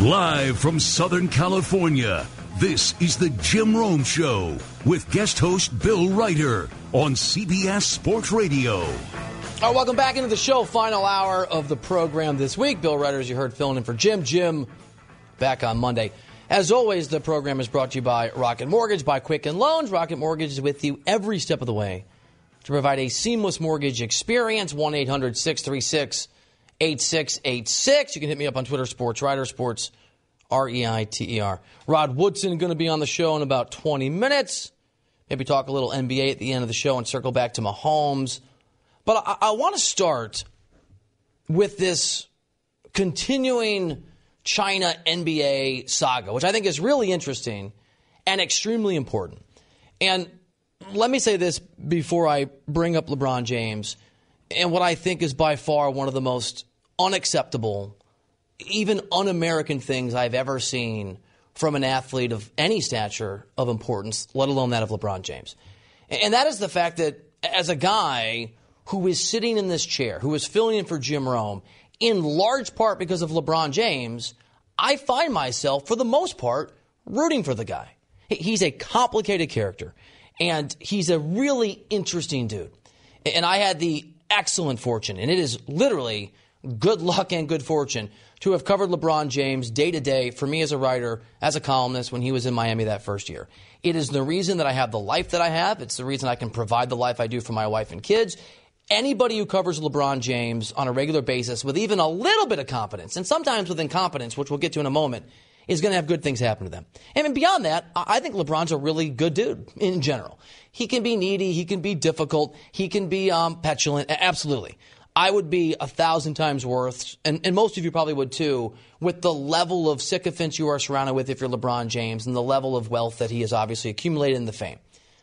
Live from Southern California, this is the Jim Rome Show with guest host Bill Reiter on CBS Sports Radio. All right, welcome back into the show. Final hour of the program this week. Bill Reiter, as you heard, filling in for Jim. Jim, back on Monday. As always, the program is brought to you by Rocket Mortgage, by Quicken Loans. Rocket Mortgage is with you every step of the way to provide a seamless mortgage experience. 1-800-636-8686. You can hit me up on Twitter, Sports Reiter, Sports Reiter. Rod Woodson going to be on the show in about 20 minutes. Maybe talk a little NBA at the end of the show and circle back to Mahomes. But I want to start with this continuing China NBA saga, which I think is really interesting and extremely important. And let me say this before I bring up LeBron James and what I think is by far one of the most unacceptable, even un-American things I've ever seen from an athlete of any stature of importance, let alone that of LeBron James. And that is the fact that as a guy who is sitting in this chair, who is filling in for Jim Rome, in large part because of LeBron James, I find myself, for the most part, rooting for the guy. He's a complicated character, and he's a really interesting dude. And I had the excellent fortune, and it is literally good luck and good fortune, to have covered LeBron James day to day for me as a writer, as a columnist when he was in Miami that first year. It is the reason that I have the life that I have. It's the reason I can provide the life I do for my wife and kids. Anybody who covers LeBron James on a regular basis with even a little bit of competence, and sometimes with incompetence, which we'll get to in a moment, is going to have good things happen to them. And beyond that, I think LeBron's a really good dude in general. He can be needy. He can be difficult. He can be petulant. Absolutely. I would be 1,000 times worse, and most of you probably would too, with the level of sycophants you are surrounded with if you're LeBron James and the level of wealth that he has obviously accumulated in the fame.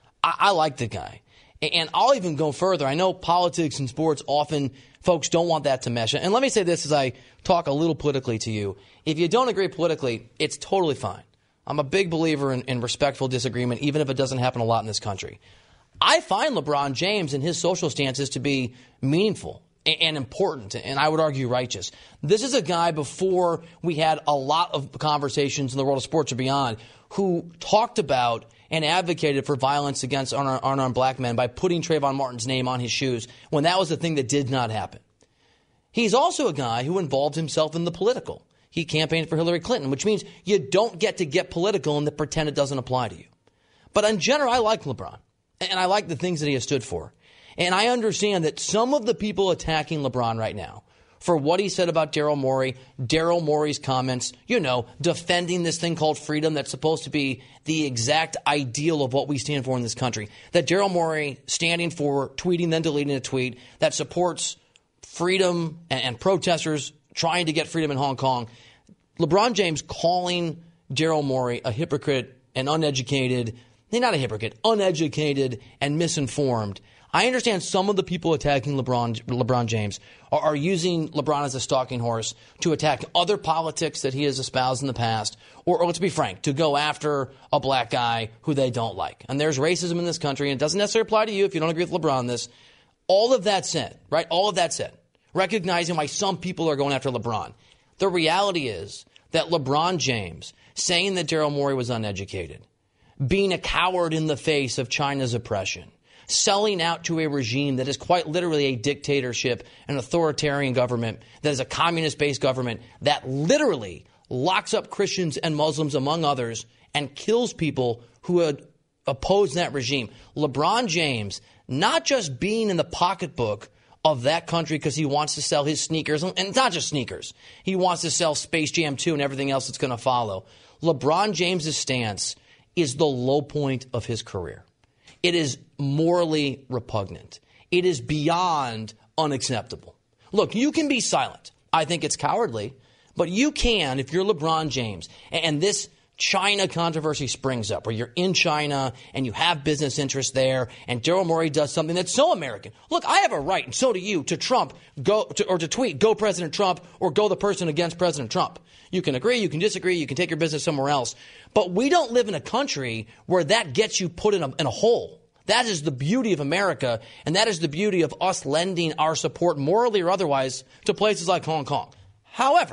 I like the guy. And I'll even go further. I know politics and sports often folks don't want that to mesh. And let me say this as I talk a little politically to you. If you don't agree politically, it's totally fine. I'm a big believer in respectful disagreement, even if it doesn't happen a lot in this country. I find LeBron James and his social stances to be meaningful and important, and I would argue righteous. This is a guy, before we had a lot of conversations in the world of sports or beyond, who talked about and advocated for violence against unarmed black men by putting Trayvon Martin's name on his shoes when that was a thing that did not happen. He's also a guy who involved himself in the political. He campaigned for Hillary Clinton, which means you don't get to get political and pretend it doesn't apply to you. But in general, I like LeBron, and I like the things that he has stood for. And I understand that some of the people attacking LeBron right now for what he said about Daryl Morey's comments, defending this thing called freedom that's supposed to be the exact ideal of what we stand for in this country, that Daryl Morey standing for tweeting, then deleting a tweet that supports freedom and protesters trying to get freedom in Hong Kong, LeBron James calling Daryl Morey a hypocrite and uneducated and misinformed. I understand some of the people attacking LeBron James are using LeBron as a stalking horse to attack other politics that he has espoused in the past, or let's be frank, to go after a black guy who they don't like. And there's racism in this country, and it doesn't necessarily apply to you if you don't agree with LeBron on this. All of that said, recognizing why some people are going after LeBron, the reality is that LeBron James saying that Daryl Morey was uneducated, being a coward in the face of China's oppression, selling out to a regime that is quite literally a dictatorship, an authoritarian government, that is a communist-based government that literally locks up Christians and Muslims, among others, and kills people who would oppose that regime. LeBron James, not just being in the pocketbook of that country because he wants to sell his sneakers, and it's not just sneakers. He wants to sell Space Jam 2 and everything else that's going to follow. LeBron James's stance is the low point of his career. It is morally repugnant. It is beyond unacceptable. Look, you can be silent. I think it's cowardly, but you can if you're LeBron James. And this China controversy springs up, where you're in China and you have business interests there, and Daryl Morey does something that's so American. Look, I have a right, and so do you, to tweet, go President Trump, or go the person against President Trump. You can agree, you can disagree, you can take your business somewhere else. But we don't live in a country where that gets you put in a hole. That is the beauty of America, and that is the beauty of us lending our support, morally or otherwise, to places like Hong Kong. However,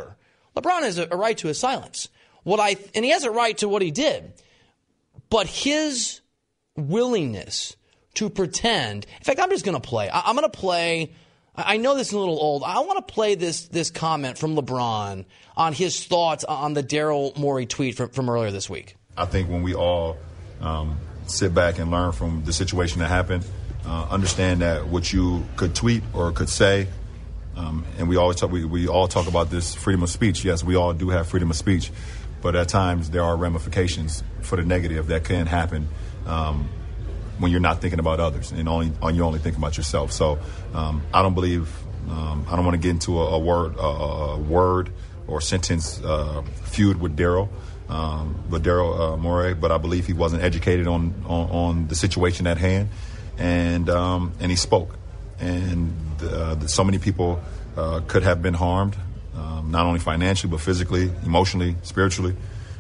LeBron has a right to his silence. And he has a right to what he did. But his willingness to pretend, in fact, I'm just going to play. I'm going to play. I know this is a little old. I want to play this comment from LeBron on his thoughts on the Daryl Morey tweet from earlier this week. I think when we all sit back and learn from the situation that happened, understand that what you could tweet or could say, and we all talk about this freedom of speech. Yes, we all do have freedom of speech, but at times there are ramifications for the negative that can happen when you're not thinking about others and you're only thinking about yourself. So I don't believe I don't want to get into a word or sentence feud with Daryl Morey, but I believe he wasn't educated on the situation at hand, and he spoke, and so many people could have been harmed, not only financially but physically, emotionally, spiritually.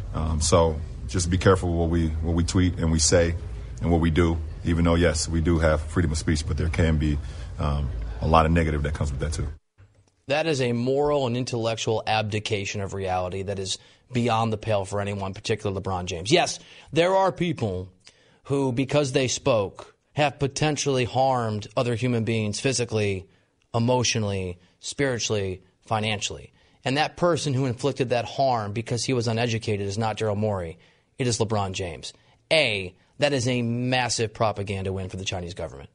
So just be careful what we tweet and we say and what we do. Even though yes, we do have freedom of speech, but there can be a lot of negative that comes with that too. That is a moral and intellectual abdication of reality that is beyond the pale for anyone, particularly LeBron James. Yes, there are people who, because they spoke, have potentially harmed other human beings physically, emotionally, spiritually, financially. And that person who inflicted that harm because he was uneducated is not Daryl Morey. It is LeBron James. That is a massive propaganda win for the Chinese government.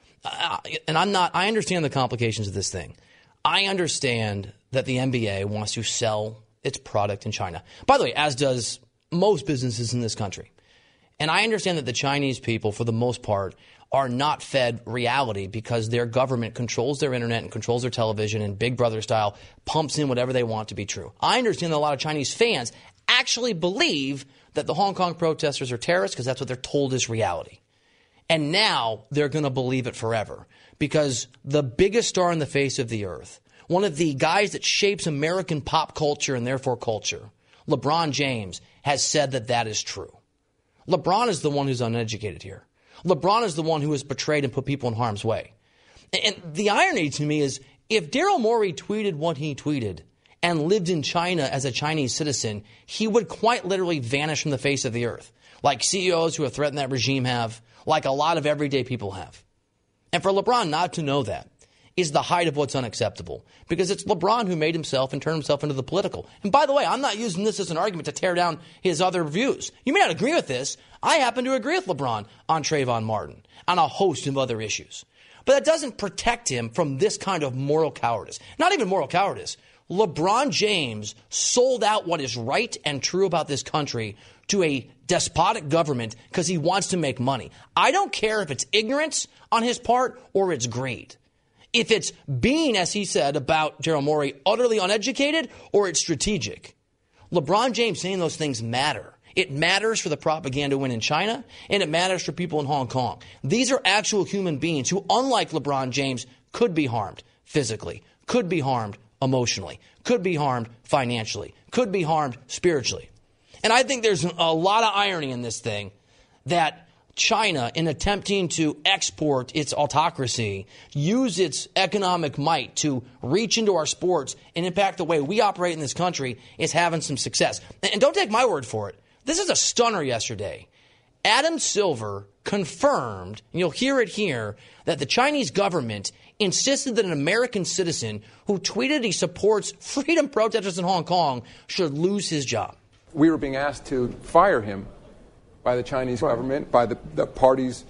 And I understand the complications of this thing. I understand that the NBA wants to sell its product in China. By the way, as does most businesses in this country. And I understand that the Chinese people, for the most part, are not fed reality because their government controls their internet and controls their television and Big Brother style pumps in whatever they want to be true. I understand that a lot of Chinese fans actually believe that the Hong Kong protesters are terrorists because that's what they're told is reality. And now they're going to believe it forever because the biggest star on the face of the earth, one of the guys that shapes American pop culture and therefore culture, LeBron James, has said that is true. LeBron is the one who's uneducated here. LeBron is the one who has betrayed and put people in harm's way. And the irony to me is if Daryl Morey tweeted what he tweeted and lived in China as a Chinese citizen, he would quite literally vanish from the face of the earth, like CEOs who have threatened that regime have, like a lot of everyday people have. And for LeBron not to know that is the height of what's unacceptable because it's LeBron who made himself and turned himself into the political. And by the way, I'm not using this as an argument to tear down his other views. You may not agree with this. I happen to agree with LeBron on Trayvon Martin, on a host of other issues. But that doesn't protect him from this kind of moral cowardice. Not even moral cowardice. LeBron James sold out what is right and true about this country to a despotic government because he wants to make money. I don't care if it's ignorance on his part or it's greed. If it's being, as he said about Daryl Morey, utterly uneducated or it's strategic. LeBron James saying those things matter. It matters for the propaganda win in China, and it matters for people in Hong Kong. These are actual human beings who, unlike LeBron James, could be harmed physically, could be harmed emotionally, could be harmed financially, could be harmed spiritually. And I think there's a lot of irony in this thing that China, in attempting to export its autocracy, use its economic might to reach into our sports and impact the way we operate in this country, is having some success. And don't take my word for it. This is a stunner yesterday. Adam Silver confirmed, and you'll hear it here, that the Chinese government insisted that an American citizen who tweeted he supports freedom protesters in Hong Kong should lose his job. We were being asked to fire him by the Chinese government, by the parties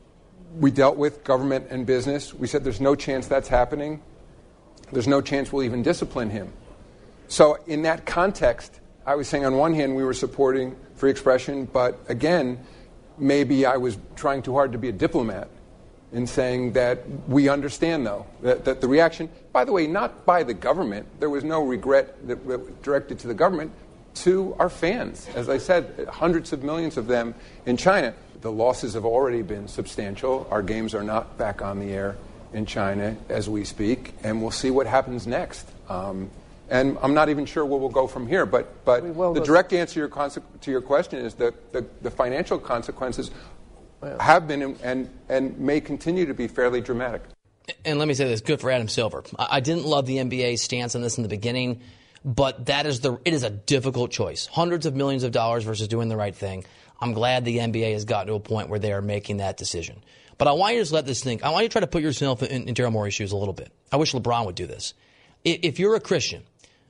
we dealt with, government and business. We said there's no chance that's happening. There's no chance we'll even discipline him. So in that context, I was saying on one hand we were supporting free expression, but again, maybe I was trying too hard to be a diplomat in saying that we understand, though, that the reaction, by the way, not by the government, there was no regret that directed to the government, to our fans. As I said, hundreds of millions of them in China. The losses have already been substantial. Our games are not back on the air in China as we speak, and we'll see what happens next. And I'm not even sure where we'll go from here, but the direct answer to your question is that the financial consequences have been and may continue to be fairly dramatic. And let me say this, good for Adam Silver. I didn't love the NBA's stance on this in the beginning. But it is a difficult choice. Hundreds of millions of dollars versus doing the right thing. I'm glad the NBA has gotten to a point where they are making that decision. But I want you to just let this think. I want you to try to put yourself in Daryl Morey's shoes a little bit. I wish LeBron would do this. If you're a Christian,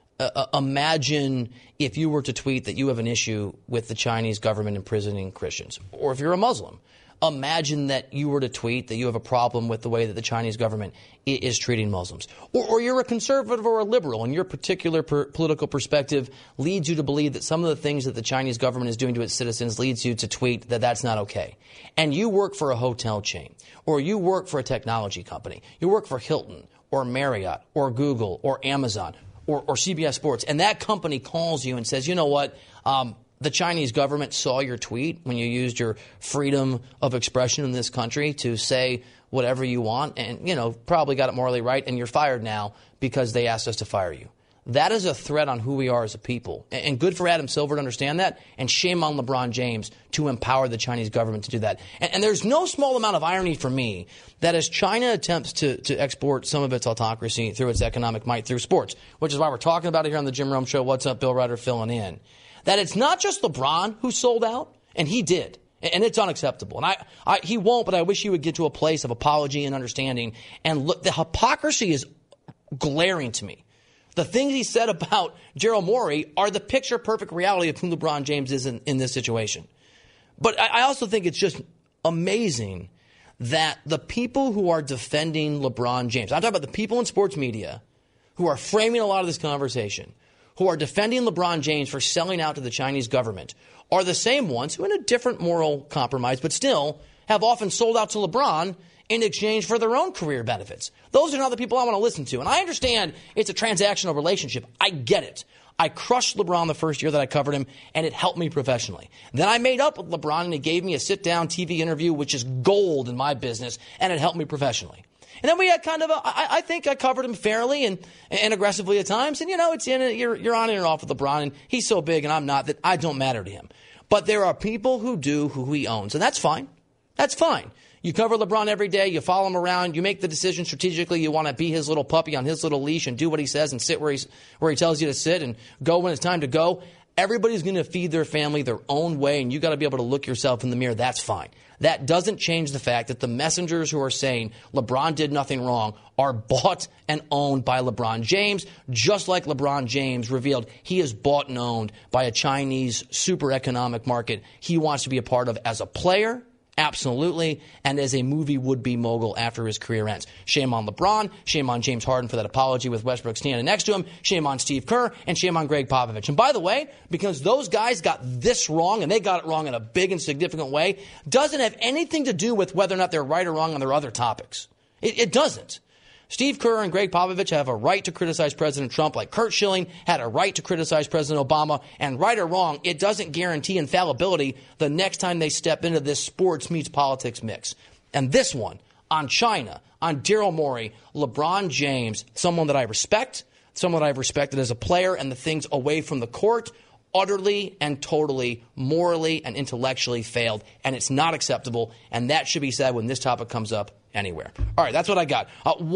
imagine if you were to tweet that you have an issue with the Chinese government imprisoning Christians. Or if you're a Muslim, imagine that you were to tweet that you have a problem with the way that the Chinese government is treating Muslims. Or you're a conservative or a liberal, and your particular political perspective leads you to believe that some of the things that the Chinese government is doing to its citizens leads you to tweet that that's not okay. And you work for a hotel chain, or you work for a technology company, you work for Hilton, or Marriott, or Google, or Amazon, or CBS Sports, and that company calls you and says, you know what, the Chinese government saw your tweet when you used your freedom of expression in this country to say whatever you want and, probably got it morally right, and you're fired now because they asked us to fire you. That is a threat on who we are as a people. And good for Adam Silver to understand that, and shame on LeBron James to empower the Chinese government to do that. And there's no small amount of irony for me that as China attempts to export some of its autocracy through its economic might through sports, which is why we're talking about it here on the Jim Rome Show. What's up, Bill Ryder filling in. That it's not just LeBron who sold out, and he did, and it's unacceptable. And he won't, but I wish he would get to a place of apology and understanding. And look, the hypocrisy is glaring to me. The things he said about Daryl Morey are the picture-perfect reality of who LeBron James is in this situation. But I also think it's just amazing that the people who are defending LeBron James, I'm talking about the people in sports media who are framing a lot of this conversation, who are defending LeBron James for selling out to the Chinese government, are the same ones who, in a different moral compromise, but still have often sold out to LeBron in exchange for their own career benefits. Those are not the people I want to listen to. And I understand it's a transactional relationship. I get it. I crushed LeBron the first year that I covered him, and it helped me professionally. Then I made up with LeBron, and he gave me a sit-down TV interview, which is gold in my business, and it helped me professionally. And then we had kind of I think I covered him fairly and aggressively at times. And, you're on and off with LeBron, and he's so big and I'm not that I don't matter to him. But there are people who do who he owns, and that's fine. That's fine. You cover LeBron every day. You follow him around. You make the decision strategically. You want to be his little puppy on his little leash and do what he says and sit where he tells you to sit and go when it's time to go. Everybody's going to feed their family their own way, and you got to be able to look yourself in the mirror. That's fine. That doesn't change the fact that the messengers who are saying LeBron did nothing wrong are bought and owned by LeBron James, just like LeBron James revealed he is bought and owned by a Chinese super economic market he wants to be a part of as a player. Absolutely, and as a movie would-be mogul after his career ends. Shame on LeBron, shame on James Harden for that apology with Westbrook standing next to him, shame on Steve Kerr, and shame on Greg Popovich. And by the way, because those guys got this wrong, and they got it wrong in a big and significant way, doesn't have anything to do with whether or not they're right or wrong on their other topics. It doesn't. Steve Kerr and Greg Popovich have a right to criticize President Trump like Curt Schilling had a right to criticize President Obama. And right or wrong, it doesn't guarantee infallibility the next time they step into this sports meets politics mix. And this one, on China, on Daryl Morey, LeBron James, someone that I respect, someone that I've respected as a player, and the things away from the court, utterly and totally, morally and intellectually failed. And it's not acceptable. And that should be said when this topic comes up anywhere. All right, that's what I got.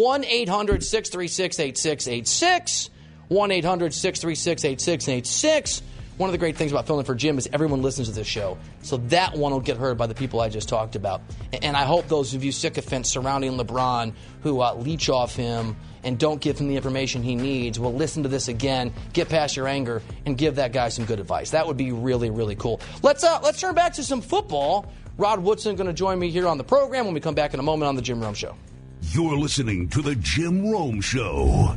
1-800-636-8686. 1-800-636-8686. One of the great things about filling for Jim is everyone listens to this show. So that one will get heard by the people I just talked about. And I hope those of you sycophants surrounding LeBron who leech off him and don't give him the information he needs will listen to this again, get past your anger, and give that guy some good advice. That would be really, really cool. Let's turn back to some football. Rod Woodson going to join me here on the program when we come back in a moment on The Jim Rome Show. You're listening to The Jim Rome Show.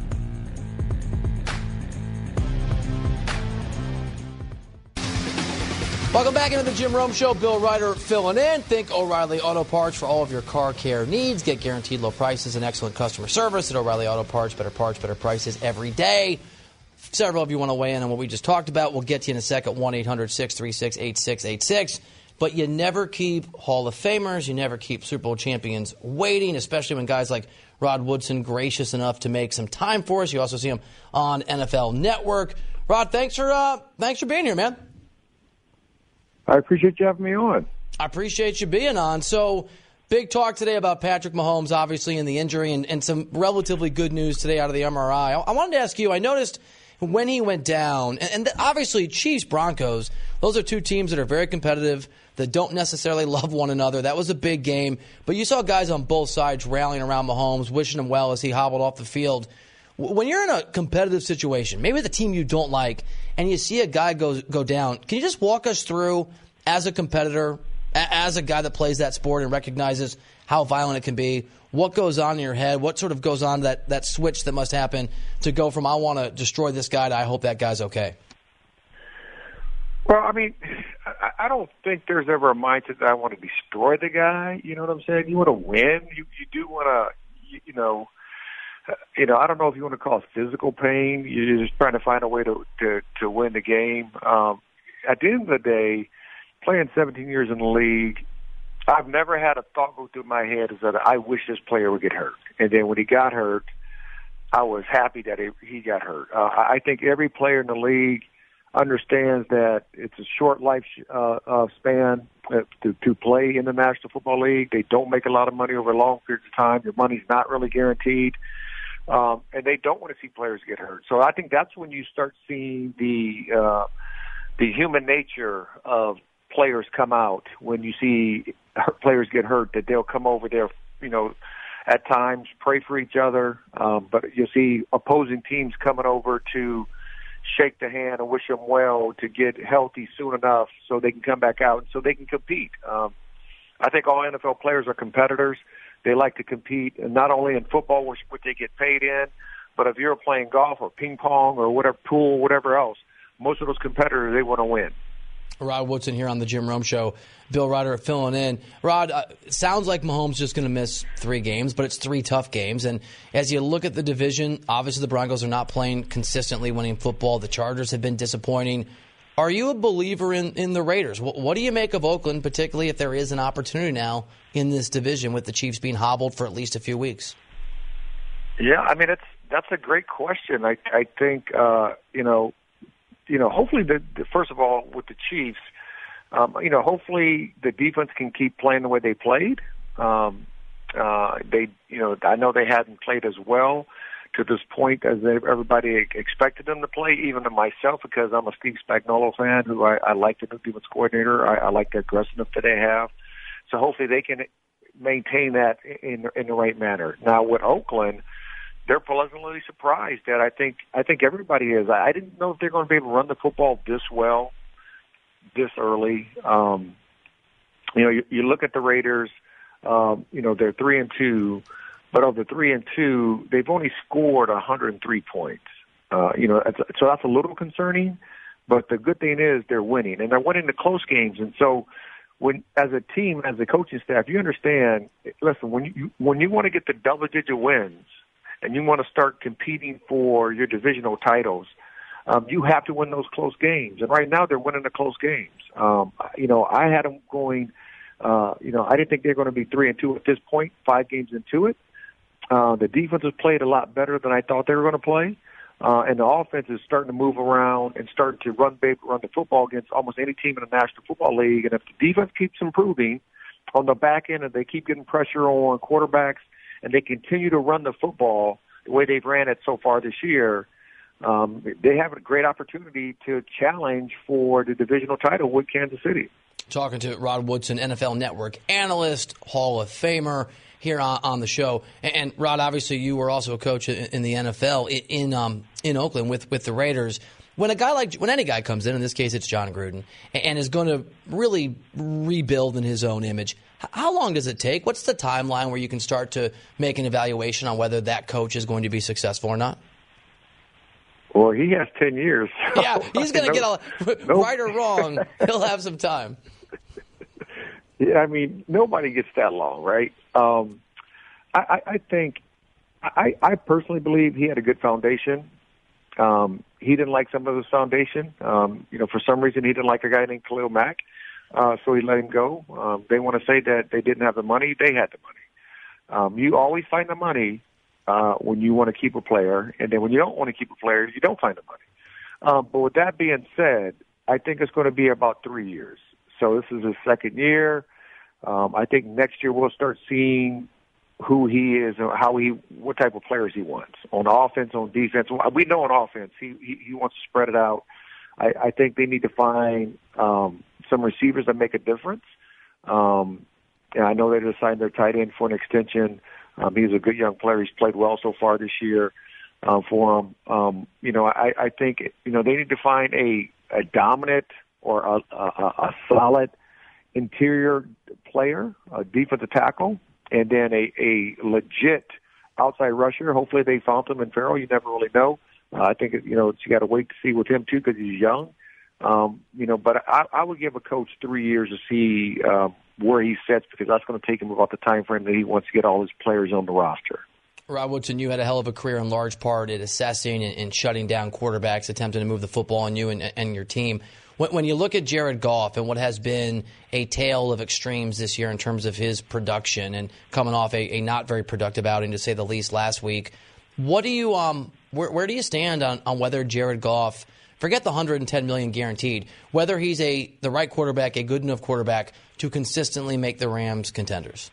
Welcome back into The Jim Rome Show. Bill Ryder filling in. Think O'Reilly Auto Parts for all of your car care needs. Get guaranteed low prices and excellent customer service at O'Reilly Auto Parts. Better prices every day. Several of you want to weigh in on what we just talked about. We'll get to you in a second. 1-800-636-8686. But you never keep Hall of Famers. You never keep Super Bowl champions waiting, especially when guys like Rod Woodson gracious enough to make some time for us. You also see him on NFL Network. Rod, thanks for being here, man. I appreciate you having me on. I appreciate you being on. So, big talk today about Patrick Mahomes, obviously, and the injury, and some relatively good news today out of the MRI. I wanted to ask you, I noticed when he went down, and obviously Chiefs, Broncos, those are two teams that are very competitive, that don't necessarily love one another. That was a big game. But you saw guys on both sides rallying around Mahomes, wishing him well as he hobbled off the field. When you're in a competitive situation, maybe the team you don't like, and you see a guy go down, can you just walk us through, as a competitor, as a guy that plays that sport and recognizes how violent it can be, what goes on in your head, what sort of goes on that switch that must happen to go from I want to destroy this guy to I hope that guy's okay? Well, I mean, I don't think there's ever a mindset that I want to destroy the guy. You know what I'm saying? You want to win. You do want to, you know, I don't know if you want to call it physical pain. You're just trying to find a way to win the game. At the end of the day, playing 17 years in the league, I've never had a thought go through my head is that I wish this player would get hurt. And then when he got hurt, I was happy that he got hurt. I think every player in the league understands that it's a short life span to play in the National Football League. They don't make a lot of money over long periods of time. Your money's not really guaranteed. And they don't want to see players get hurt. So I think that's when you start seeing the human nature of players come out. When you see players get hurt, that they'll come over there, you know, at times pray for each other. But you'll see opposing teams coming over to shake the hand and wish them well to get healthy soon enough so they can come back out and so they can compete. I think all NFL players are competitors. They like to compete, and not only in football, which they get paid in, but if you're playing golf or ping pong or whatever, pool, whatever else, most of those competitors, they want to win. Rod Woodson here on the Jim Rome Show. Bill Ryder filling in. Rod, sounds like Mahomes just going to miss 3 games, but it's 3 tough games. And as you look at the division, obviously the Broncos are not playing consistently winning football. The Chargers have been disappointing. Are you a believer in the Raiders? What do you make of Oakland, particularly if there is an opportunity now in this division with the Chiefs being hobbled for at least a few weeks? Yeah, I mean, that's a great question. I think, hopefully, first of all, with the Chiefs, hopefully the defense can keep playing the way they played. I know they hadn't played as well to this point as everybody expected them to play, even to myself, because I'm a Steve Spagnuolo fan, who I like the new defense coordinator. I like the aggressiveness that they have. So hopefully they can maintain that in the right manner. Now with Oakland, they're pleasantly surprised that I think everybody is. I didn't know if they're going to be able to run the football this well, this early. You look at the Raiders. They're 3-2, but of the 3-2, they've only scored 103 points. So that's a little concerning. But the good thing is they're winning, and they're winning the close games. And so, when as a team, as a coaching staff, you understand. Listen, when you want to get the double-digit wins, and you want to start competing for your divisional titles, you have to win those close games. And right now they're winning the close games. I had them going, I didn't think they're going to be 3-2 at this point, 5 games into it. The defense has played a lot better than I thought they were going to play. And the offense is starting to move around and starting to run the football against almost any team in the National Football League. And if the defense keeps improving on the back end and they keep getting pressure on quarterbacks, and they continue to run the football the way they've ran it so far this year, they have a great opportunity to challenge for the divisional title with Kansas City. Talking to Rod Woodson, NFL Network analyst, Hall of Famer, here on the show. And Rod, obviously you were also a coach in the NFL in Oakland with the Raiders. When any guy comes in this case it's John Gruden, and is going to really rebuild in his own image, how long does it take? What's the timeline where you can start to make an evaluation on whether that coach is going to be successful or not? Well, he has 10 years. Yeah, he's going to get right or wrong, he'll have some time. Yeah, I mean, nobody gets that long, right? I think I personally believe he had a good foundation. He didn't like some of his foundation. For some reason, he didn't like a guy named Khalil Mack, so he let him go. They want to say that they didn't have the money. They had the money. You always find the money when you want to keep a player, and then when you don't want to keep a player, you don't find the money. But with that being said, I think it's going to be about 3 years. So this is his second year. I think next year we'll start seeing who he is and what type of players he wants on offense, on defense. We know on offense he wants to spread it out. I think they need to find some receivers that make a difference. And I know they just signed their tight end for an extension. He's a good young player. He's played well so far this year for him. I think they need to find a dominant or a solid interior player, a defensive tackle, and then a legit outside rusher. Hopefully they found him in Farrell. You never really know. I think, you got to wait to see with him, too, because he's young. But I would give a coach 3 years to see where he sits, because that's going to take him about the time frame that he wants to get all his players on the roster. Rod Woodson, you had a hell of a career in large part at assessing and shutting down quarterbacks attempting to move the football on you and your team. When you look at Jared Goff and what has been a tale of extremes this year in terms of his production and coming off a not very productive outing, to say the least, last week, what do you where do you stand on whether Jared Goff, forget the $110 million guaranteed, whether he's the right quarterback, a good enough quarterback to consistently make the Rams contenders?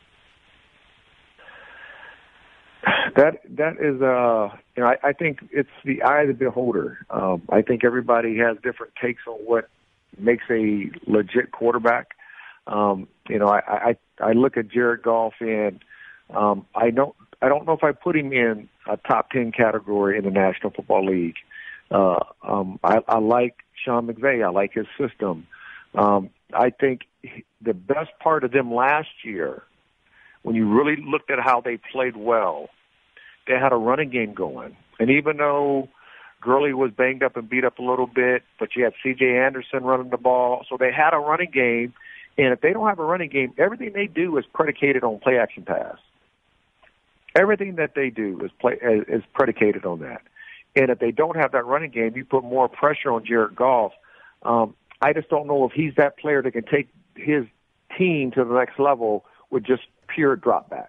That is, I think it's the eye of the beholder. I think everybody has different takes on what makes a legit quarterback. I look at Jared Goff, and I don't know if I put him in a top 10 category in the National Football League. I like Sean McVay. I like his system. I think the best part of them last year, when you really looked at how they played well, they had a running game going. And even though Gurley was banged up and beat up a little bit, but you had C.J. Anderson running the ball, so they had a running game. And if they don't have a running game, everything they do is predicated on play-action pass. Everything that they do is predicated on that. And if they don't have that running game, you put more pressure on Jared Goff. I just don't know if he's that player that can take his team to the next level with just pure dropbacks.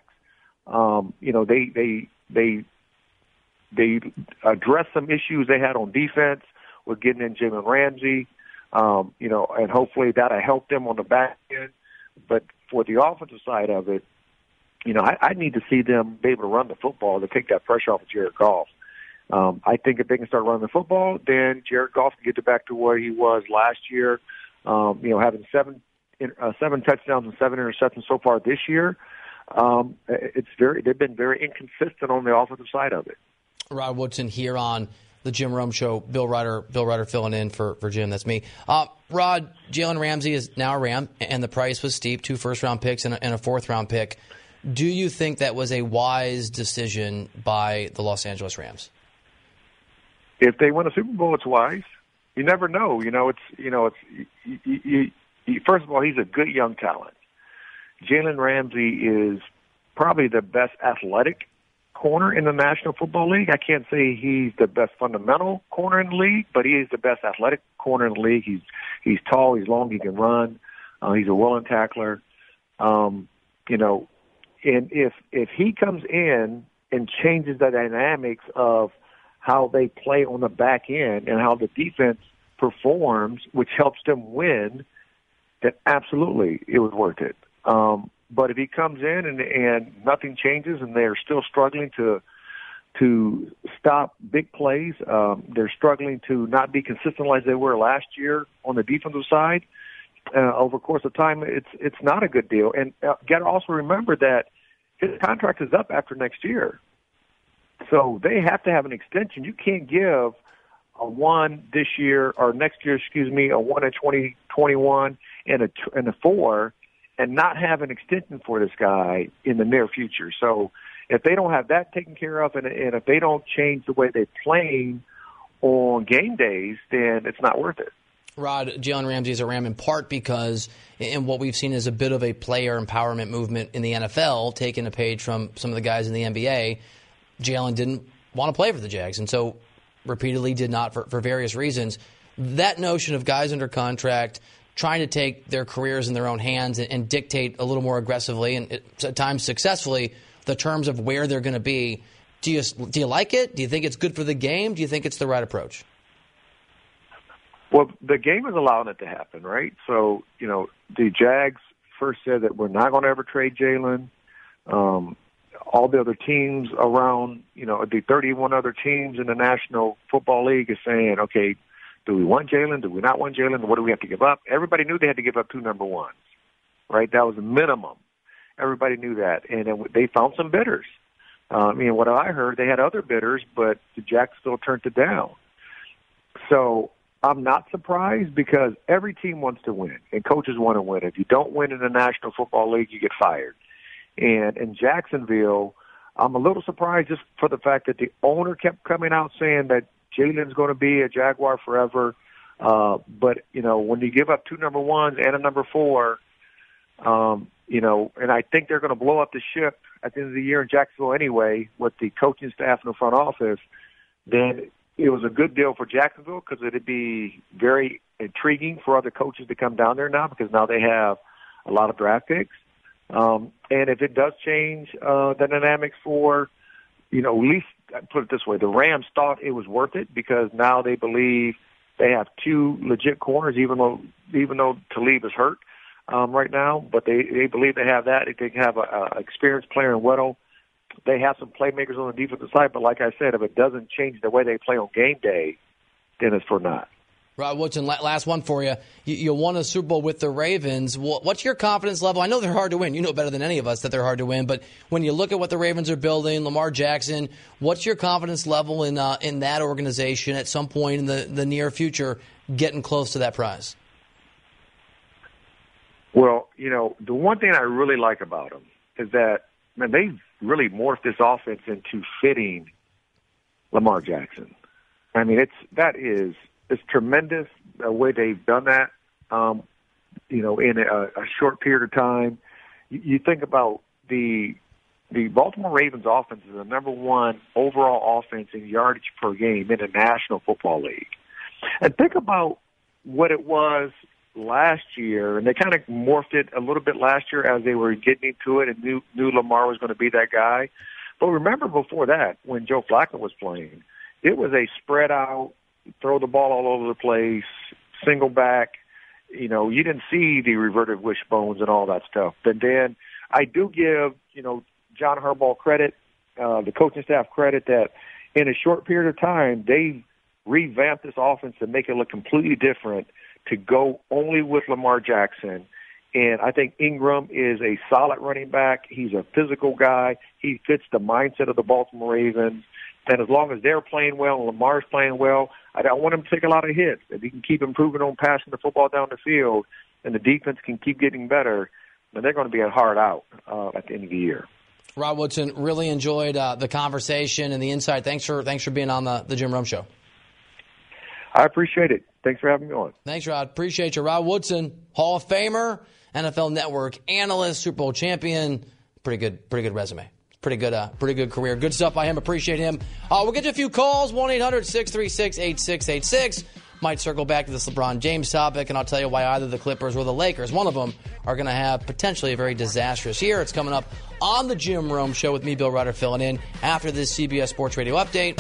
They addressed some issues they had on defense with getting in Jalen Ramsey, and hopefully that'll help them on the back end. But for the offensive side of it, I need to see them be able to run the football to take that pressure off of Jared Goff. I think if they can start running the football, then Jared Goff can get back to where he was last year, having seven touchdowns and 7 interceptions so far this year. They've been very inconsistent on the offensive side of it. Rod Woodson here on the Jim Rome Show. Bill Ryder filling in for Jim. That's me. Rod, Jalen Ramsey is now a Ram, and the price was steep, 2 first-round picks and a fourth-round pick. Do you think that was a wise decision by the Los Angeles Rams? If they win a Super Bowl, it's wise. You never know. First of all, he's a good young talent. Jalen Ramsey is probably the best athletic corner in the National Football League. I can't say he's the best fundamental corner in the league, but he is the best athletic corner in the league. He's tall, he's long, he can run. He's a willing tackler. And if he comes in and changes the dynamics of how they play on the back end and how the defense performs, which helps them win, then absolutely it was worth it. But if he comes in and nothing changes and they're still struggling to stop big plays, they're struggling to not be consistent like they were last year on the defensive side, over the course of time, it's not a good deal. And got to also remember that his contract is up after next year. So they have to have an extension. You can't give a 1 this year or next year, a 1 in 2021 and a 4 and not have an extension for this guy in the near future. So if they don't have that taken care of and if they don't change the way they're playing on game days, then it's not worth it. Rod, Jalen Ramsey is a Ram in part because in what we've seen is a bit of a player empowerment movement in the NFL, taking a page from some of the guys in the NBA. Jalen didn't want to play for the Jags, and so repeatedly did not for various reasons. That notion of guys under contract trying to take their careers in their own hands and dictate a little more aggressively and at times successfully the terms of where they're going to be. Do you like it? Do you think it's good for the game? Do you think it's the right approach? Well, the game is allowing it to happen, right? So, the Jags first said that we're not going to ever trade Jalen. all the other teams around, the 31 other teams in the National Football League is saying, okay, do we want Jalen? Do we not want Jalen? What do we have to give up? Everybody knew they had to give up 2 number ones, right? That was the minimum. Everybody knew that. And then they found some bidders. What I heard, they had other bidders, but Jacksonville turned it down. So I'm not surprised because every team wants to win, and coaches want to win. If you don't win in the National Football League, you get fired. And in Jacksonville, I'm a little surprised just for the fact that the owner kept coming out saying that Jalen's going to be a Jaguar forever. But, when you give up 2 number ones and a number 4, and I think they're going to blow up the ship at the end of the year in Jacksonville anyway with the coaching staff in the front office, then it was a good deal for Jacksonville because it would be very intriguing for other coaches to come down there now because now they have a lot of draft picks. And if it does change the dynamics for, at least put it this way, the Rams thought it was worth it because now they believe they have 2 legit corners, even though Talib is hurt right now. But they believe they have that. They have an experienced player in Weddle. They have some playmakers on the defensive side. But like I said, if it doesn't change the way they play on game day, then it's for naught. Rod Woodson, last one for you. You won a Super Bowl with the Ravens. What's your confidence level? I know they're hard to win. You know better than any of us that they're hard to win. But when you look at what the Ravens are building, Lamar Jackson, what's your confidence level in that organization at some point in the near future getting close to that prize? Well, the one thing I really like about them is that, they've really morphed this offense into fitting Lamar Jackson. It's tremendous the way they've done that, in a short period of time. You think about the Baltimore Ravens offense is the number 1 overall offense in yardage per game in the National Football League. And think about what it was last year, and they kind of morphed it a little bit last year as they were getting into it and knew Lamar was going to be that guy. But remember before that, when Joe Flacco was playing, it was a spread out, throw the ball all over the place, single back. You didn't see the reverted wishbones and all that stuff. But then I do give, John Harbaugh credit, the coaching staff credit that in a short period of time, they revamped this offense to make it look completely different, to go only with Lamar Jackson. And I think Ingram is a solid running back. He's a physical guy. He fits the mindset of the Baltimore Ravens. And as long as they're playing well and Lamar's playing well, I don't want him to take a lot of hits. If he can keep improving on passing the football down the field and the defense can keep getting better, then they're going to be a hard out at the end of the year. Rod Woodson, really enjoyed the conversation and the insight. Thanks for being on the Jim Rome Show. I appreciate it. Thanks for having me on. Thanks, Rod. Appreciate you. Rod Woodson, Hall of Famer, NFL Network analyst, Super Bowl champion. Pretty good resume. Pretty good career. Good stuff by him. Appreciate him. We'll get to a few calls. 1-800-636-8686. Might circle back to this LeBron James topic, and I'll tell you why either the Clippers or the Lakers, one of them, are going to have potentially a very disastrous year. It's coming up on the Jim Rome Show with me, Bill Ryder, filling in after this CBS Sports Radio update.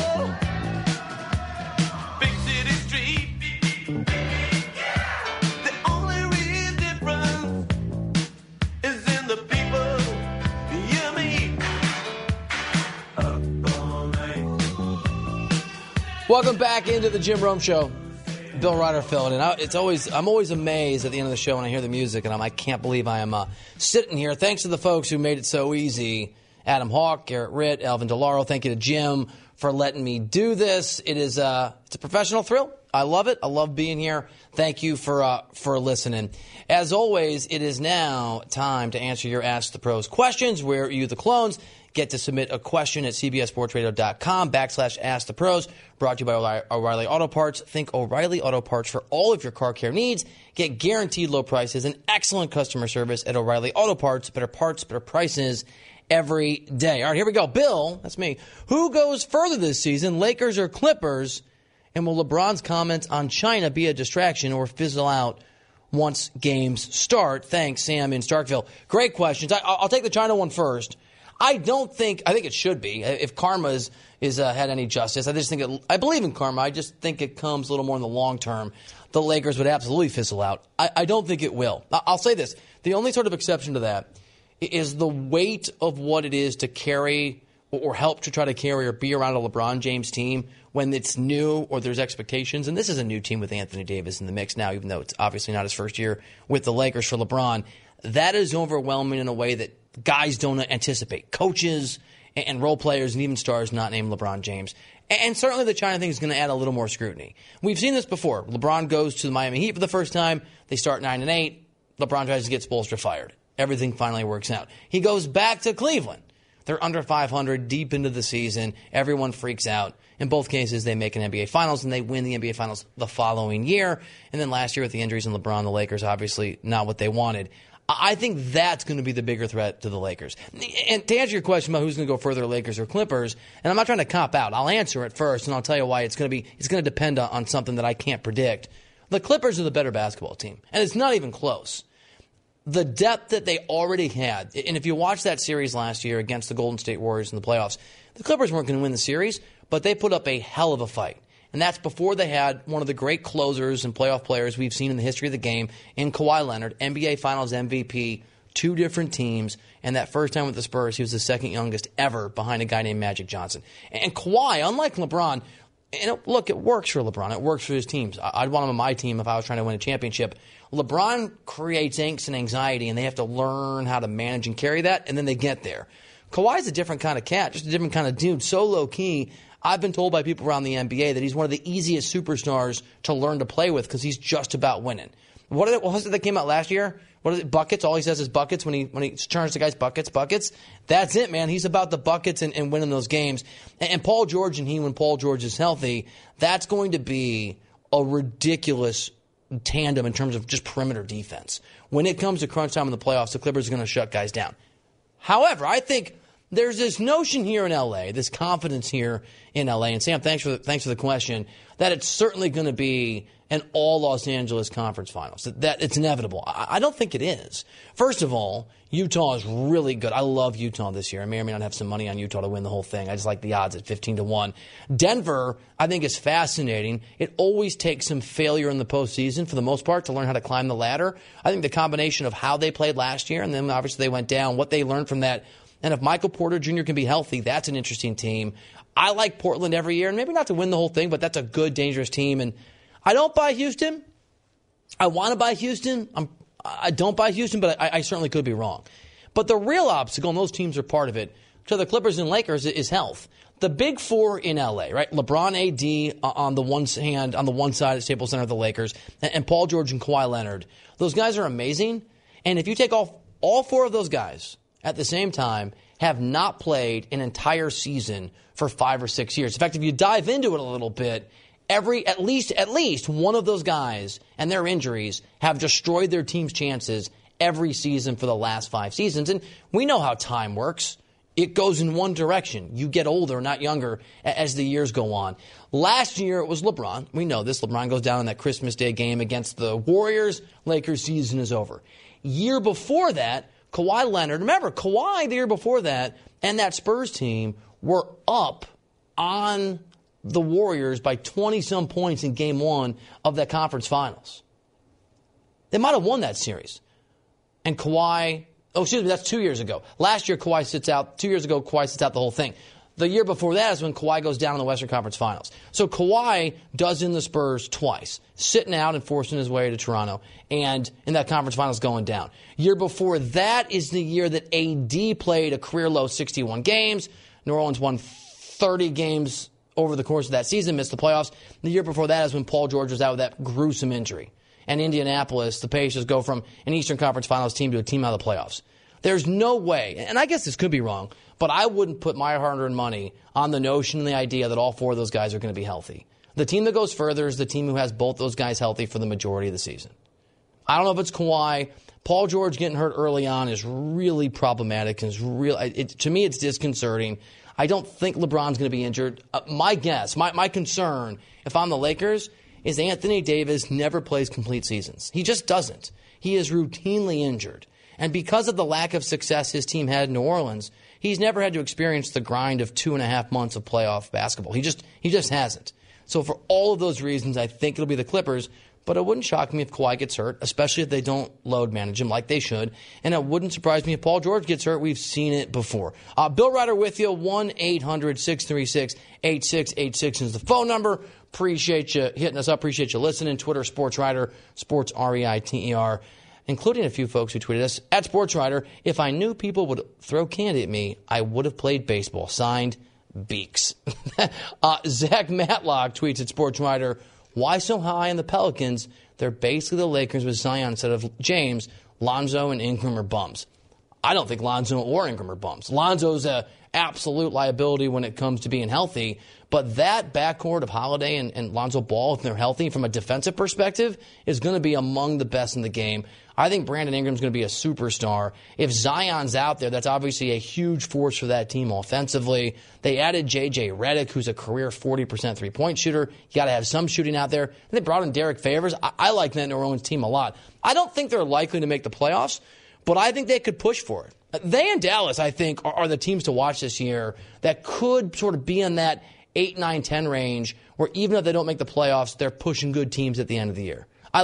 Welcome back into the Jim Rome Show. Bill Ryder filling in. I'm always amazed at the end of the show when I hear the music, and I can't believe I am sitting here. Thanks to the folks who made it so easy. Adam Hawk, Garrett Ritt, Alvin DeLauro. Thank you to Jim for letting me do this. It's a professional thrill. I love it. I love being here. Thank you for listening. As always, it is now time to answer your Ask the Pros questions, where you, the clones, get to submit a question at cbssportsradio.com/Ask the Pros. Brought to you by O'Reilly Auto Parts. Think O'Reilly Auto Parts for all of your car care needs. Get guaranteed low prices and excellent customer service at O'Reilly Auto Parts. Better parts, better prices every day. All right, here we go. Bill, that's me. Who goes further this season, Lakers or Clippers? And will LeBron's comments on China be a distraction or fizzle out once games start? Thanks, Sam in Starkville. Great questions. I'll take the China one first. I think it should be. If karma is had any justice, I believe in karma. I just think it comes a little more in the long term. The Lakers would absolutely fizzle out. I don't think it will. I'll say this. The only sort of exception to that is the weight of what it is to carry or help to try to carry or be around a LeBron James team when it's new or there's expectations. And this is a new team with Anthony Davis in the mix now, even though it's obviously not his first year with the Lakers for LeBron. That is overwhelming in a way that guys don't anticipate. Coaches and role players and even stars not named LeBron James. And certainly the China thing is going to add a little more scrutiny. We've seen this before. LeBron goes to the Miami Heat for the first time. They start 9-8. LeBron tries to get Spoelstra fired. Everything finally works out. He goes back to Cleveland. They're under 500 deep into the season. Everyone freaks out. In both cases, they make an NBA Finals, and they win the NBA Finals the following year. And then last year with the injuries in LeBron, the Lakers obviously not what they wanted. I think that's going to be the bigger threat to the Lakers. And to answer your question about who's going to go further, Lakers or Clippers, and I'm not trying to cop out. I'll answer it first, and I'll tell you why it's going to depend on something that I can't predict. The Clippers are the better basketball team, and it's not even close. The depth that they already had, and if you watch that series last year against the Golden State Warriors in the playoffs, the Clippers weren't going to win the series, but they put up a hell of a fight. And that's before they had one of the great closers and playoff players we've seen in the history of the game in Kawhi Leonard, NBA Finals MVP, 2 different teams, and that first time with the Spurs, he was the second youngest ever behind a guy named Magic Johnson. And Kawhi, unlike LeBron, and look, it works for LeBron. It works for his teams. I'd want him on my team if I was trying to win a championship. LeBron creates angst and anxiety, and they have to learn how to manage and carry that, and then they get there. Kawhi's a different kind of cat, just a different kind of dude, so low-key. I've been told by people around the NBA that he's one of the easiest superstars to learn to play with because he's just about winning. What was it that came out last year? What is it? Buckets. All he says is buckets when he turns to guys. Buckets. That's it, man. He's about the buckets and winning those games. And Paul George and he, when Paul George is healthy, that's going to be a ridiculous tandem in terms of just perimeter defense. When it comes to crunch time in the playoffs, the Clippers are going to shut guys down. However, I think there's this notion here in L.A., this confidence here in L.A., and Sam, thanks for the question, that it's certainly going to be an all Los Angeles Conference Finals, that it's inevitable. I don't think it is. First of all, Utah is really good. I love Utah this year. I may or may not have some money on Utah to win the whole thing. I just like the odds at 15-1. Denver, I think, is fascinating. It always takes some failure in the postseason, for the most part, to learn how to climb the ladder. I think the combination of how they played last year, and then obviously they went down, what they learned from that, and if Michael Porter Jr. can be healthy, that's an interesting team. I like Portland every year, and maybe not to win the whole thing, but that's a good, dangerous team. And I don't buy Houston. I want to buy Houston. I don't buy Houston, but I certainly could be wrong. But the real obstacle, and those teams are part of it, to the Clippers and Lakers is health. The big four in L.A., right? LeBron, AD on the one side at Staples Center of the Lakers, and Paul George and Kawhi Leonard. Those guys are amazing. And if you take off all 4 of those guys at the same time, have not played an entire season for 5 or 6 years. In fact, if you dive into it a little bit, at least one of those guys and their injuries have destroyed their team's chances every season for the last 5 seasons. And we know how time works. It goes in one direction. You get older, not younger, as the years go on. Last year, it was LeBron. We know this. LeBron goes down in that Christmas Day game against the Warriors. Lakers season is over. Year before that, Kawhi Leonard, remember, Kawhi the year before that and that Spurs team were up on the Warriors by 20-some points in Game 1 of that conference finals. They might have won that series. And Kawhi, that's 2 years ago. Last year, Kawhi sits out. 2 years ago, Kawhi sits out the whole thing. The year before that is when Kawhi goes down in the Western Conference Finals. So Kawhi does in the Spurs twice, sitting out and forcing his way to Toronto, and in that conference finals going down. Year before that is the year that AD played a career-low 61 games. New Orleans won 30 games over the course of that season, missed the playoffs. The year before that is when Paul George was out with that gruesome injury. And Indianapolis, the Pacers, go from an Eastern Conference Finals team to a team out of the playoffs. There's no way, and I guess this could be wrong, but I wouldn't put my hard-earned money on the notion and the idea that all 4 of those guys are going to be healthy. The team that goes further is the team who has both those guys healthy for the majority of the season. I don't know if it's Kawhi. Paul George getting hurt early on is really problematic. To me, it's disconcerting. I don't think LeBron's going to be injured. My guess, my concern, if I'm the Lakers, is Anthony Davis never plays complete seasons. He just doesn't. He is routinely injured. And because of the lack of success his team had in New Orleans, he's never had to experience the grind of 2.5 months of playoff basketball. He just hasn't. So for all of those reasons, I think it'll be the Clippers. But it wouldn't shock me if Kawhi gets hurt, especially if they don't load manage him like they should. And it wouldn't surprise me if Paul George gets hurt. We've seen it before. Bill Ryder with you. 1-800-636-8686 is the phone number. Appreciate you hitting us up. Appreciate you listening. Twitter, Sports Ryder, Sports Reiter, including a few folks who tweeted us at Sports Ryder. If I knew people would throw candy at me, I would have played baseball. Signed, Beaks. Zach Matlock tweets at Sports Ryder, why so high on the Pelicans? They're basically the Lakers with Zion instead of James. Lonzo and Ingram are bums. I don't think Lonzo or Ingram are bums. Lonzo's an absolute liability when it comes to being healthy. But that backcourt of Holiday and Lonzo Ball, if they're healthy from a defensive perspective, is going to be among the best in the game. I think Brandon Ingram's going to be a superstar. If Zion's out there, that's obviously a huge force for that team offensively. They added J.J. Redick, who's a career 40% three-point shooter. You got to have some shooting out there. And they brought in Derek Favors. I like that New Orleans team a lot. I don't think they're likely to make the playoffs, but I think they could push for it. They and Dallas, I think, are the teams to watch this year that could sort of be in that 8, 9, 10 range where even if they don't make the playoffs, they're pushing good teams at the end of the year. I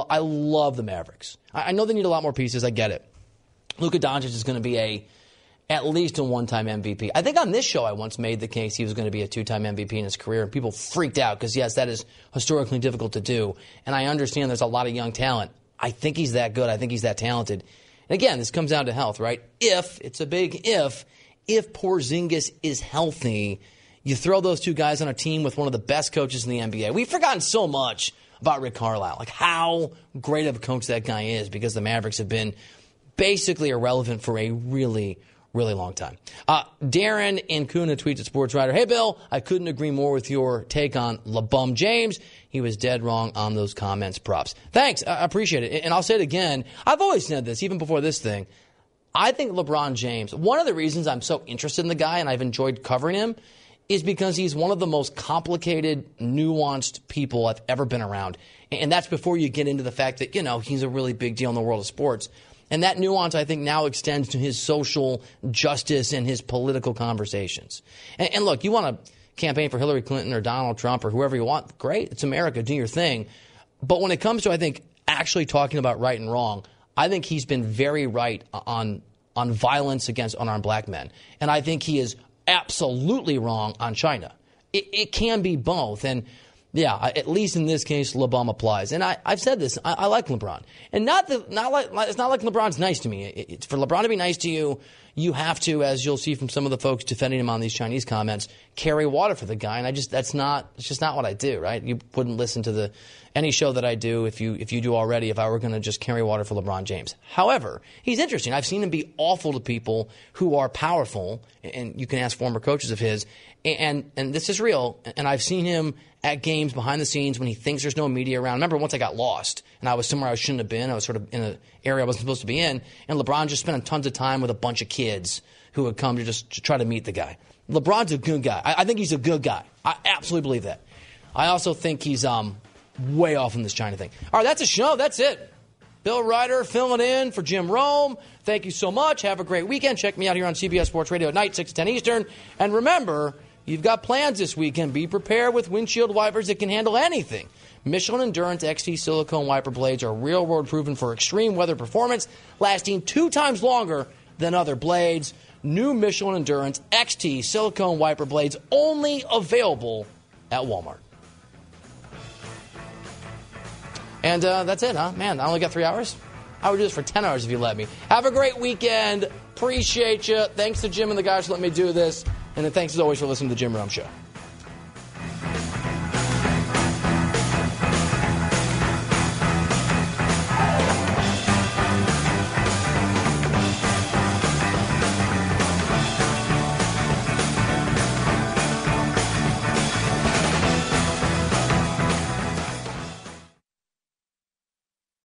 love the Mavericks. I know they need a lot more pieces. I get it. Luka Doncic is going to be at least a one-time MVP. I think on this show I once made the case he was going to be a two-time MVP in his career, and people freaked out because, yes, that is historically difficult to do. And I understand there's a lot of young talent. I think he's that good. I think he's that talented. And again, this comes down to health, right? It's a big if Porzingis is healthy, you throw those two guys on a team with one of the best coaches in the NBA. We've forgotten so much about Rick Carlisle, like how great of a coach that guy is, because the Mavericks have been basically irrelevant for a really, really long time. Darren in Kuna tweets at Sports Ryder, hey, Bill, I couldn't agree more with your take on LeBum James. He was dead wrong on those comments. Props. Thanks. I appreciate it. And I'll say it again. I've always said this, even before this thing. I think LeBron James, one of the reasons I'm so interested in the guy and I've enjoyed covering him is because he's one of the most complicated, nuanced people I've ever been around. And that's before you get into the fact that, he's a really big deal in the world of sports. And that nuance, I think, now extends to his social justice and his political conversations. And look, you want to campaign for Hillary Clinton or Donald Trump or whoever you want, great. It's America. Do your thing. But when it comes to, I think, actually talking about right and wrong, I think he's been very right on violence against unarmed black men. And I think he is absolutely wrong on China. It can be both. And, yeah, at least in this case, LeBron applies. And I've said this. I like LeBron. And it's not like LeBron's nice to me. It's for LeBron to be nice to you, you have to, as you'll see from some of the folks defending him on these Chinese comments, carry water for the guy. And it's just not what I do, right? You wouldn't listen to any show that I do if you do already if I were going to just carry water for LeBron James. However, he's interesting. I've seen him be awful to people who are powerful, and you can ask former coaches of his, and this is real, and I've seen him at games behind the scenes when he thinks there's no media around. Remember once I got lost and I was somewhere I shouldn't have been. I was sort of in an area I wasn't supposed to be in, and LeBron just spent tons of time with a bunch of kids who would come to try to meet the guy. LeBron's a good guy. I think he's a good guy. I absolutely believe that. I also think he's way off in this China thing. All right, that's a show. That's it. Bill Ryder filling in for Jim Rome. Thank you so much. Have a great weekend. Check me out here on CBS Sports Radio at night, 6 to 10 Eastern. And remember, you've got plans this weekend. Be prepared with windshield wipers that can handle anything. Michelin Endurance XT silicone wiper blades are real-world proven for extreme weather performance, lasting 2 times longer than other blades. New Michelin Endurance XT silicone wiper blades only available at Walmart. And that's it, huh? Man, I only got 3 hours? I would do this for 10 hours if you let me. Have a great weekend. Appreciate you. Thanks to Jim and the guys for letting me do this. And then thanks, as always, for listening to The Jim Rome Show.